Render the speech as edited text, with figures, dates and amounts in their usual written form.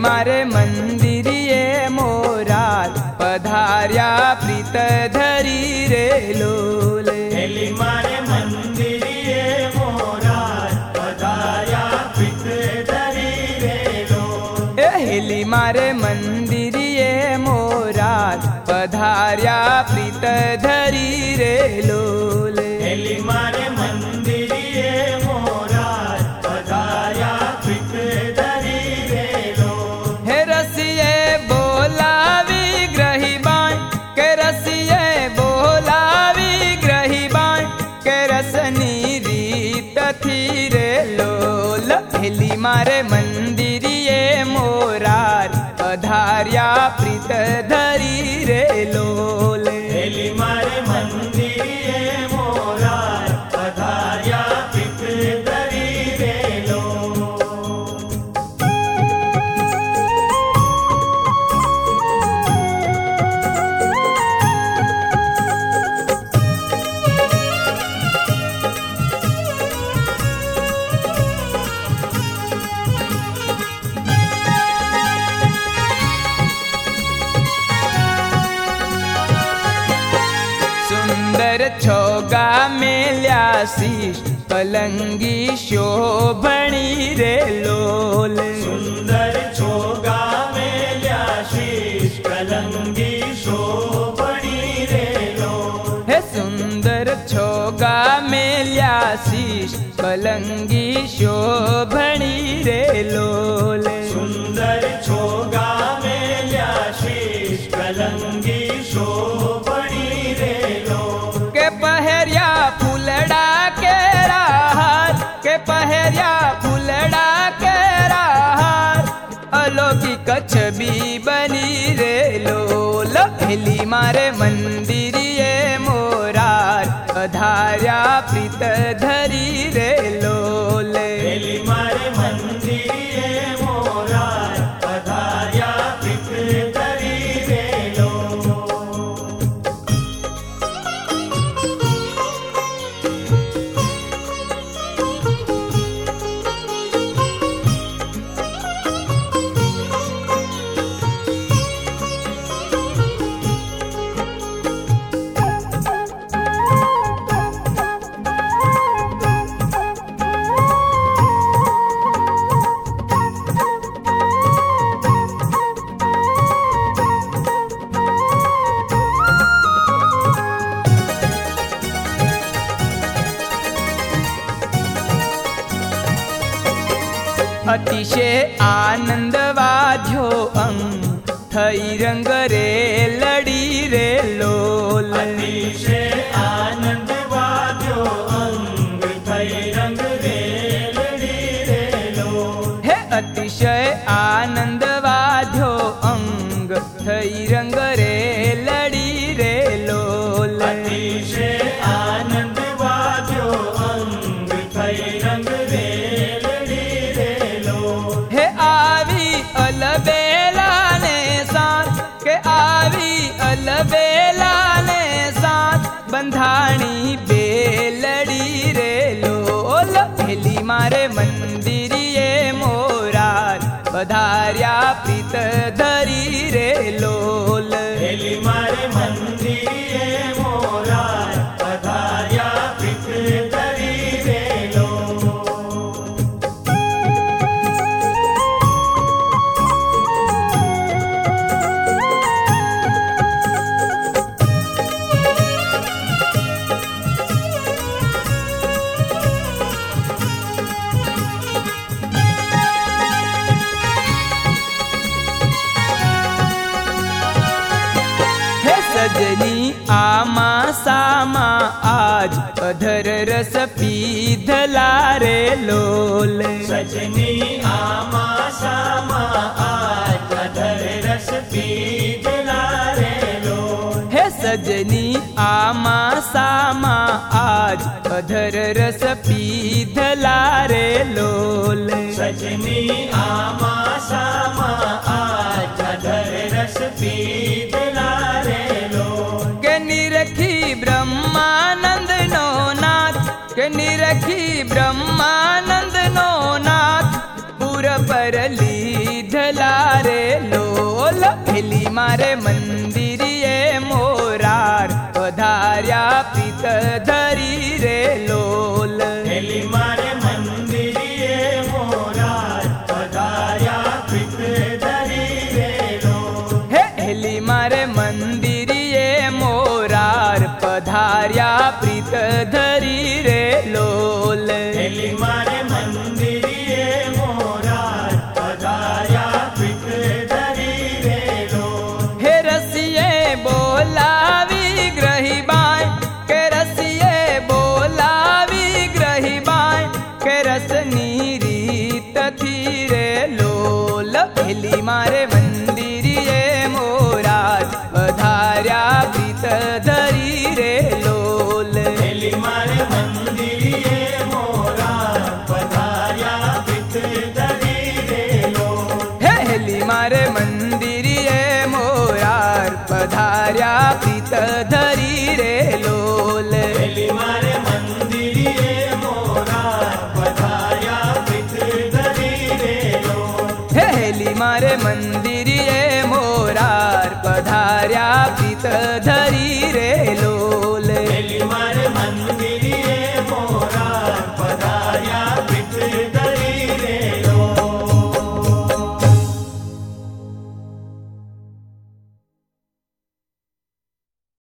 मारे मंदिरिये मोरार पधार्या प्रीत धरी रे लोल। हेली मारे मंदिरिये मोरार पधार्या प्रीत धरी रे लोल। हेली मारे मंदिरिये मोरार पधार्या प्रीत धरी रे लोल। हेली मारे मंदिरिये मोरार पधार्या प्रीत धरी रे लोल। हे रसिये बोलावी ग्रही बाण के रसिये बोलावी ग्रही बाण के रसनी रीत थी रे लोल। हेली मारे मंदिरिये मोरार पधार्या प्रीत धरी रे लोल। हेली मारे मंदिरिये मोरार पधार्या प्रीत धरी रे लोल। सुंदर छोगा मेल्या शीश पलंगी शोभणी रे लोल। सुंदर छोगा मेल्या शीश कलंगी शोभणी रे लोल। हे सुंदर छोगा मेल्या शीश पलंगी शोभणी रे लोल। सुंदर छोगा मेल्या शीश कलंगी शोभणी रे लोल। के पहरिया फुलड़ा के राहार के पहरिया फुलड़ा के राहार अलौकिक छवि बनी रे लोल। हेली मारे मंदिरिये मोरार पधार्या प्रीत धरी रे लोल। हेली मारे मंदिरिये मोरार पधार्या प्रीत धरी रे लोल। अतिशय आनंद वाध्यो अंग थई रंग रे लड़ी रे लोल। अतिशय आनंद वाद्यो अंग थई रंग रे लड़ी रे लोल। हे अतिशय आनंद वाध्यो अंग थई रंग रे लड़ी रे लोल। अतिशय आनंद वाद्यो अंग थई रंग रे लड़ी रे लोल। हे आवी अलबेला ने साथ के आवी अलबेला ने साथ बंधाणी बेलड़ी रे लोल। हेली मारे मंदिरिये मोरार पधार्या प्रीत धरी रे लोल। हेली मारे मंदिरिये मोरार पधार्या प्रीत धरी रे लोल। सजनी आमा सामा आज अधर रस पीधला रे लोल। सजनी आमा सामा आज अधर रस पीधला रे लोल। हे सजनी आमा सामा आज अधर रस पीधला रे लोल। सजनी आमा सामा आज अधर रस पीधला रे लोल। के निरखी ब्रह्मानंद नो नाथ के निरखी ब्रह्मानंद नो नाथ पुर पर लीधला पधार्या प्रीत धरी रे